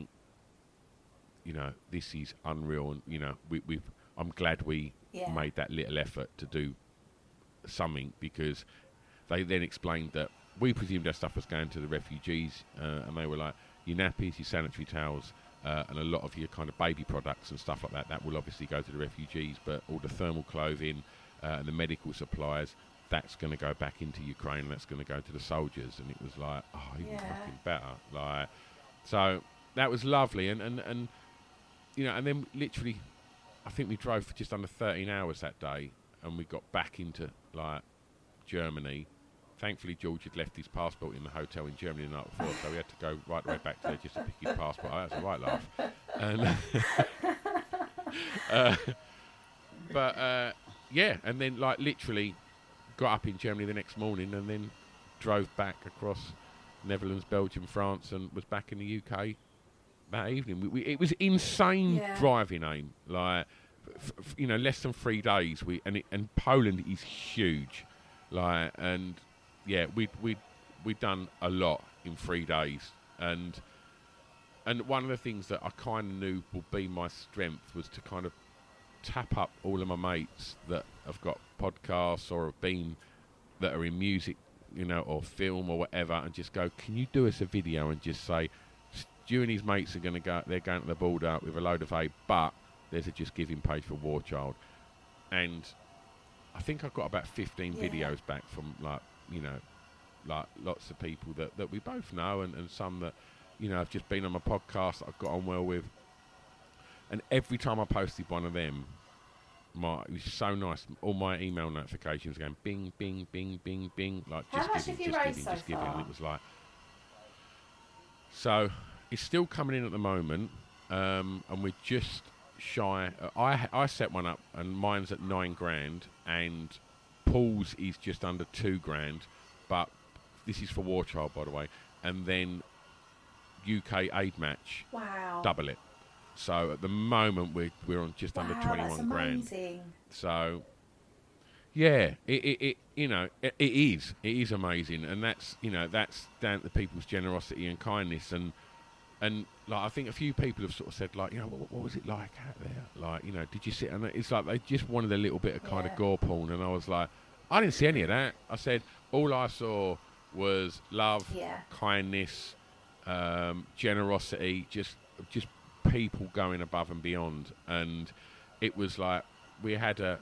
this is unreal, and I'm glad we made that little effort to do something, because they then explained that we presumed our stuff was going to the refugees, and they were like, your nappies, your sanitary towels, and a lot of your kind of baby products and stuff like that will obviously go to the refugees, but all the thermal clothing and the medical supplies, that's going to go back into Ukraine, and that's going to go to the soldiers. And it was like, oh, even fucking better. Like, So that was lovely, and you know, and then literally, I think we drove for just under 13 hours that day, and we got back into like Germany. Thankfully, George had left his passport in the hotel in Germany the night before, so we had to go right the way back there just to pick his passport. Oh, that's a right laugh. And yeah, and then like literally got up in Germany the next morning, and then drove back across Netherlands, Belgium, France, and was back in the UK that evening. It was insane driving, AIM. Like, you know, less than 3 days. And Poland is huge. Like, and yeah, we'd done a lot in 3 days. And one of the things that I kind of knew would be my strength was to kind of tap up all of my mates that have got podcasts or have been, that are in music, you know, or film or whatever, and just go, can you do us a video and just say, Stu and his mates are going to go, they're going to the border with a load of aid, but there's a Just Giving page for War Child. And I think I've got about 15 videos back from, like, you know, like lots of people that we both know, and some that, you know, have just been on my podcast that I've got on well with. And every time I posted one of them, it was so nice. All my email notifications were going bing, bing, bing, bing, bing, like just giving. And it was like, so it's still coming in at the moment, and we're just shy. I set one up, and mine's at $9,000, and Paul's is just under $2,000. But this is for War Child, by the way. And then UK Aid Match, double it. So at the moment we're on just under 21 grand. So yeah, it you know, it is amazing, and that's, you know, that's down to people's generosity and kindness, and like I think a few people have sort of said, like, you know, what was it like out there? Like, you know, did you sit? And it's like they just wanted a little bit of kind of gore porn, and I was like, I didn't see any of that. I said all I saw was love, kindness, generosity, just people going above and beyond. And it was like we had a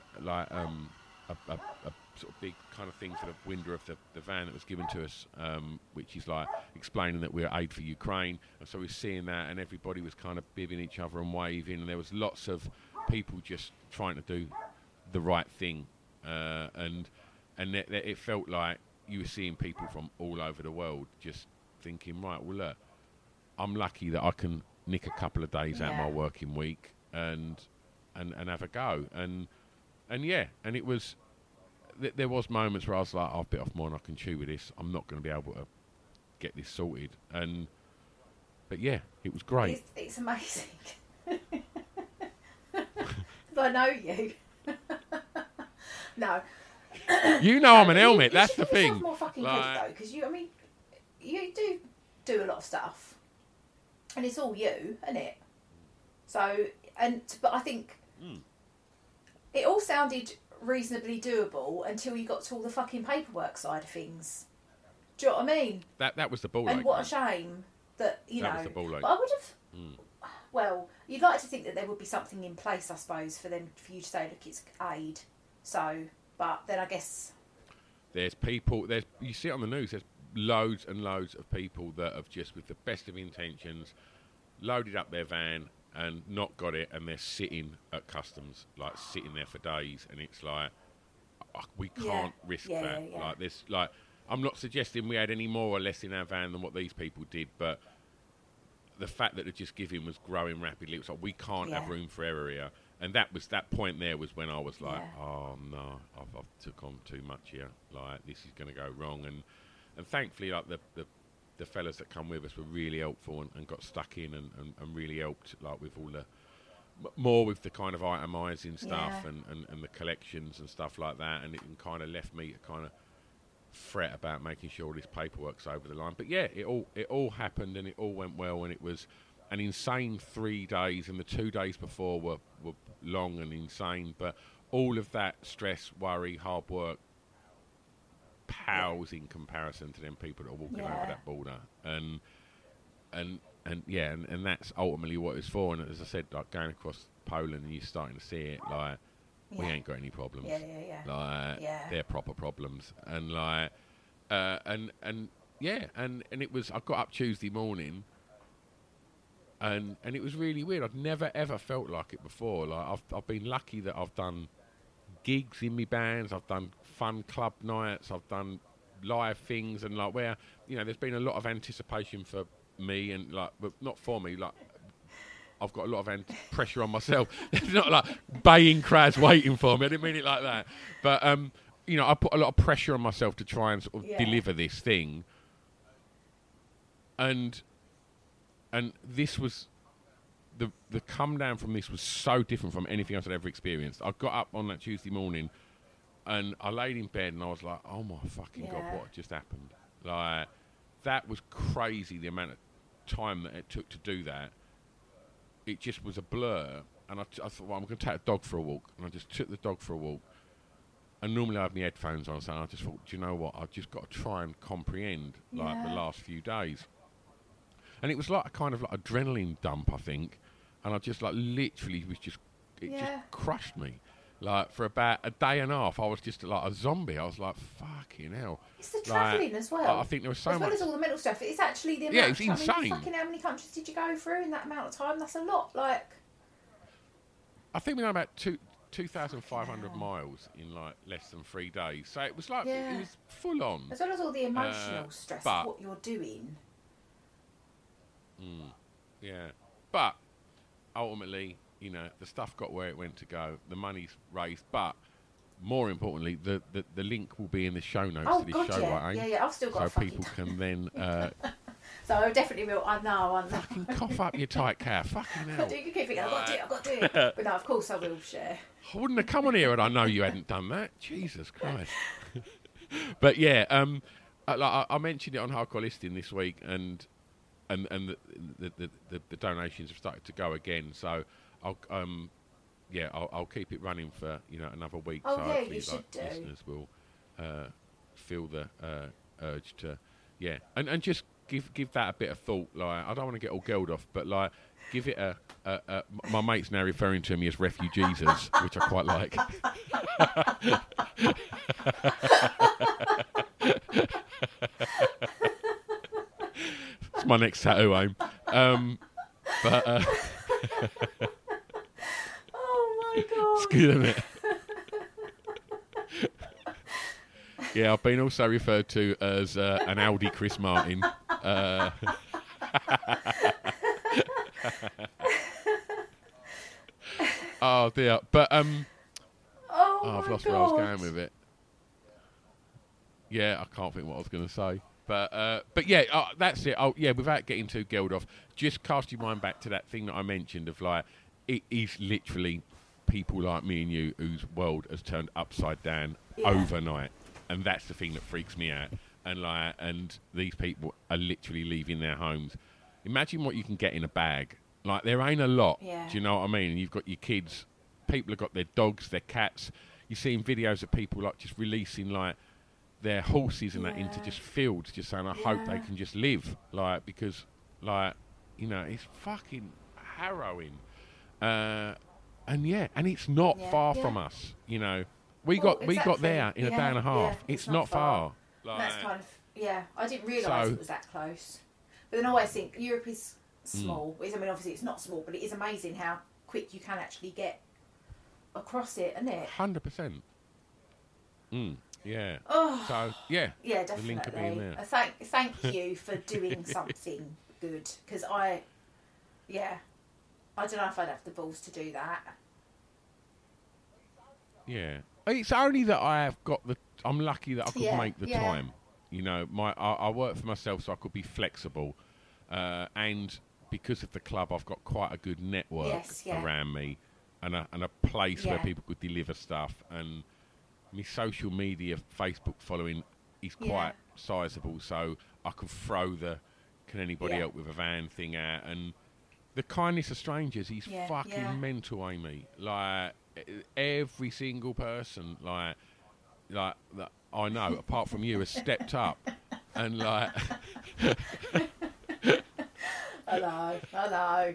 sort of big kind of thing for the window of the van that was given to us, which is like explaining that we're aid for Ukraine. And so we're seeing that, and everybody was kind of bibbing each other and waving, and there was lots of people just trying to do the right thing, and it felt like you were seeing people from all over the world just thinking, right, well, look, I'm lucky that I can nick a couple of days out of my working week and have a go, and it was, there was moments where I was like, I've bit off more than I can chew with this. I'm not going to be able to get this sorted, but yeah, it was great. It's amazing. I know you. No. You know I'm an helmet. That's the thing. You more fucking credit though, because you do a lot of stuff, and it's all you, isn't it? So, but I think it all sounded reasonably doable until you got to all the fucking paperwork side of things. Do you know what I mean? That was the ball. And what a shame that was the ball. But I would have. Well, you'd like to think that there would be something in place, I suppose, for you to say, look, it's aid. So, but then I guess there's people. You see it on the news. There's loads and loads of people that have just, with the best of intentions, loaded up their van and not got it, and they're sitting at customs, like sitting there for days, and it's like, we can't risk that. Yeah. Like this, like, I'm not suggesting we had any more or less in our van than what these people did, but the fact that the Just Giving was growing rapidly, it was like, we can't have room for error here. And that point there was when I was like, oh no, I've took on too much here. Like, this is going to go wrong. And thankfully, like the fellas that come with us were really helpful and got stuck in and really helped, like, with all the more with the kind of itemising stuff and the collections and stuff like that. And it kind of left me to kind of fret about making sure this paperwork's over the line. But yeah, it all happened, and it all went well, and it was an insane 3 days, and the 2 days before were long and insane, but all of that stress, worry, hard work pales in comparison to them people that are walking over that border, and that's ultimately what it's for. And as I said, like, going across Poland and you're starting to see it, like, we ain't got any problems. They're proper problems, and and it was. I got up Tuesday morning, And it was really weird. I'd never ever felt like it before. Like I've been lucky that I've done gigs in me bands, I've done fun club nights, I've done live things, and like where, you know, there's been a lot of anticipation for me, and like, but not for me, like I've got a lot of pressure on myself. It's not like baying crowds waiting for me. I didn't mean it like that. But you know, I put a lot of pressure on myself to try and sort of deliver this thing. And this was the come down from this was so different from anything else I'd ever experienced. I got up on that Tuesday morning and I laid in bed and I was like, oh my fucking God, what just happened? Like, that was crazy, the amount of time that it took to do that. It just was a blur. And I thought, well, I'm going to take a dog for a walk. And I just took the dog for a walk. And normally I have my headphones on, so I just thought, do you know what? I've just got to try and comprehend like the last few days. And it was like a kind of like adrenaline dump, I think. And I just like literally was just, it just crushed me. Like for about a day and a half, I was just like a zombie. I was like, fucking hell. It's the travelling as well. I think there was so much. As well as all the mental stuff. It's actually the amount. Yeah, it's insane. I mean, fucking how many countries did you go through in that amount of time? That's a lot. Like, I think we done about 2,500 miles in like less than 3 days. So it was like, it was full on. As well as all the emotional stress of what you're doing. Yeah. But ultimately, you know, the stuff got where it went to go. The money's raised. But more importantly, the link will be in the show notes to this show, right? Yeah, I've still got so people can then... so I definitely will. I know. Fucking cough up your tight calf. Fucking hell. You keep thinking, I've got to do it. But no, of course I will share. I wouldn't have come on here and I know you hadn't done that. Jesus Christ. But yeah, like I mentioned it on Hardcore Listing this week, and the donations have started to go again. So I'll keep it running for, you know, another week. Oh, so yeah, hopefully, you should do. Listeners will feel the urge to, and just give that a bit of thought. Like, I don't want to get all girled off, but like, give it my mate's now referring to me as Refugeesus, which I quite like. It's my next tattoo aim. But oh my God. It's good, isn't it? Yeah, I've been also referred to as an Audi Chris Martin. Oh dear, but I've lost where I was going with it. Yeah, I can't think what I was going to say. But yeah, that's it. Without getting too gelled off, just cast your mind back to that thing that I mentioned of like, it is literally people like me and you whose world has turned upside down overnight, and that's the thing that freaks me out. And these people are literally leaving their homes. Imagine what you can get in a bag. Like, there ain't a lot. Yeah. Do you know what I mean? And you've got your kids. People have got their dogs, their cats. You're seeing videos of people like just releasing like their horses and that into just fields, just saying, I hope they can just live, like, because, like, you know, it's fucking harrowing. And it's not far from us, you know. We got there in a day and a half. Yeah, it's not far. Like, that's kind of, I didn't realise it was that close. But then I always think Europe is small. I mean, obviously it's not small, but it is amazing how quick you can actually get across it, isn't it? 100%. Yeah. Oh. So, yeah. Yeah, the link will be in definitely. there. Thank you for doing something good, because I don't know if I'd have the balls to do that. Yeah. It's only that I'm lucky that I could make the time. You know, I work for myself, so I could be flexible. And because of the club, I've got quite a good network around me, and a place where people could deliver stuff. And my social media, Facebook following is quite sizable, so I can throw the "can anybody help with a van" thing out. And the kindness of strangers is fucking mental, Amy. Like, every single person, like that I know, apart from you, has stepped up and like. I know.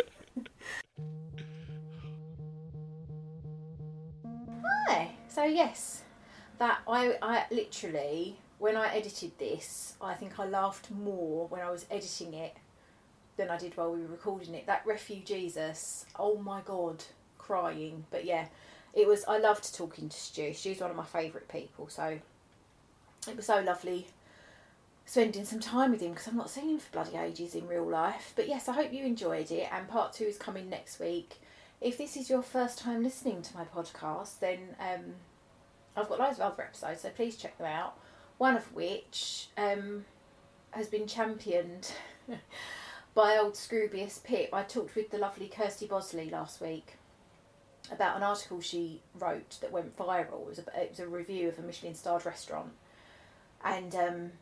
Hi. So yes, that I literally, when I edited this, I think I laughed more when I was editing it than I did while we were recording it. That Refugeesus, oh my God, crying. But yeah, I loved talking to Stu. Stu's one of my favourite people, so it was so lovely spending some time with him, because I've not seen him for bloody ages in real life. But yes, I hope you enjoyed it, and part 2 is coming next week. If this is your first time listening to my podcast, then I've got loads of other episodes, so please check them out. One of which has been championed by old Scroobius Pip. I talked with the lovely Kirsty Bosley last week about an article she wrote that went viral. It was a review of a Michelin-starred restaurant, and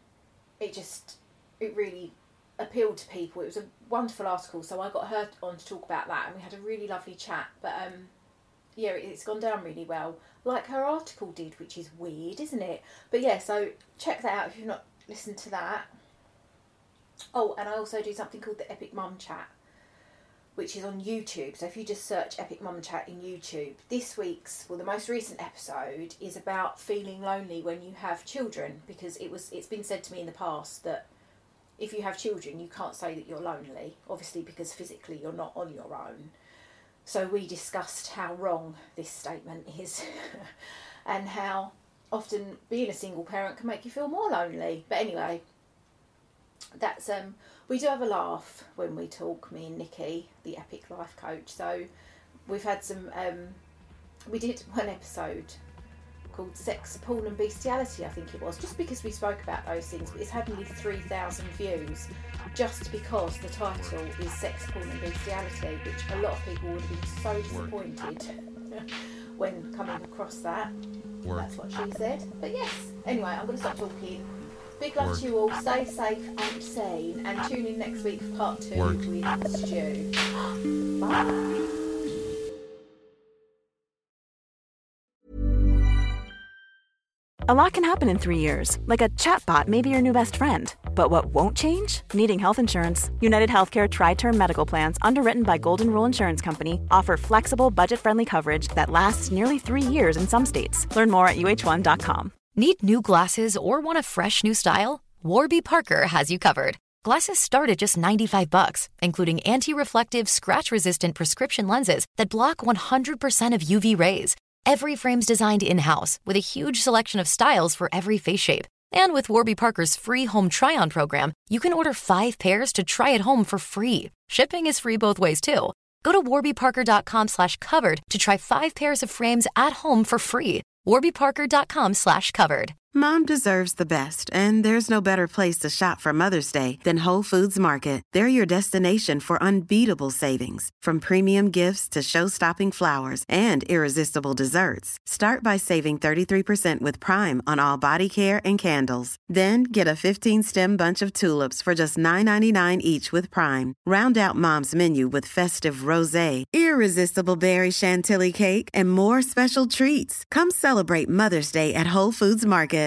it really appealed to people. It was a wonderful article, so I got her on to talk about that, and we had a really lovely chat. But yeah, it's gone down really well, like her article did, which is weird, isn't it? But yeah, so check that out if you've not listened to that. Oh, and I also do something called the Epic Mum Chat, which is on YouTube. So if you just search Epic Mum Chat in YouTube, the most recent episode is about feeling lonely when you have children, because it's been said to me in the past that if you have children, you can't say that you're lonely, obviously, because physically you're not on your own. So we discussed how wrong this statement is and how often being a single parent can make you feel more lonely. But anyway, that's we do have a laugh when we talk, me and Nikki, the Epic Life Coach. So we've had some, we did one episode called Sex, Porn and Bestiality, I think it was, just because we spoke about those things. But it's had nearly 3,000 views just because the title is Sex, Porn and Bestiality, which a lot of people would have been so disappointed when coming across that. That's what she said. But yes, anyway, I'm going to stop talking. Big love to you all, stay safe and sane, and tune in next week for part 2 with Stu. Bye. A lot can happen in 3 years, like a chatbot may be your new best friend. But what won't change? Needing health insurance. United Healthcare Tri-Term Medical Plans, underwritten by Golden Rule Insurance Company, offer flexible, budget-friendly coverage that lasts nearly 3 years in some states. Learn more at uh1.com. Need new glasses or want a fresh new style? Warby Parker has you covered. Glasses start at just $95, including anti-reflective, scratch-resistant prescription lenses that block 100% of UV rays. Every frame's designed in-house with a huge selection of styles for every face shape. And with Warby Parker's free home try-on program, you can order 5 pairs to try at home for free. Shipping is free both ways, too. Go to warbyparker.com/covered to try 5 pairs of frames at home for free. warbyparker.com/covered. Mom deserves the best, and there's no better place to shop for Mother's Day than Whole Foods Market. They're your destination for unbeatable savings, from premium gifts to show-stopping flowers and irresistible desserts. Start by saving 33% with Prime on all body care and candles. Then get a 15-stem bunch of tulips for just $9.99 each with Prime. Round out Mom's menu with festive rosé, irresistible berry chantilly cake, and more special treats. Come celebrate Mother's Day at Whole Foods Market.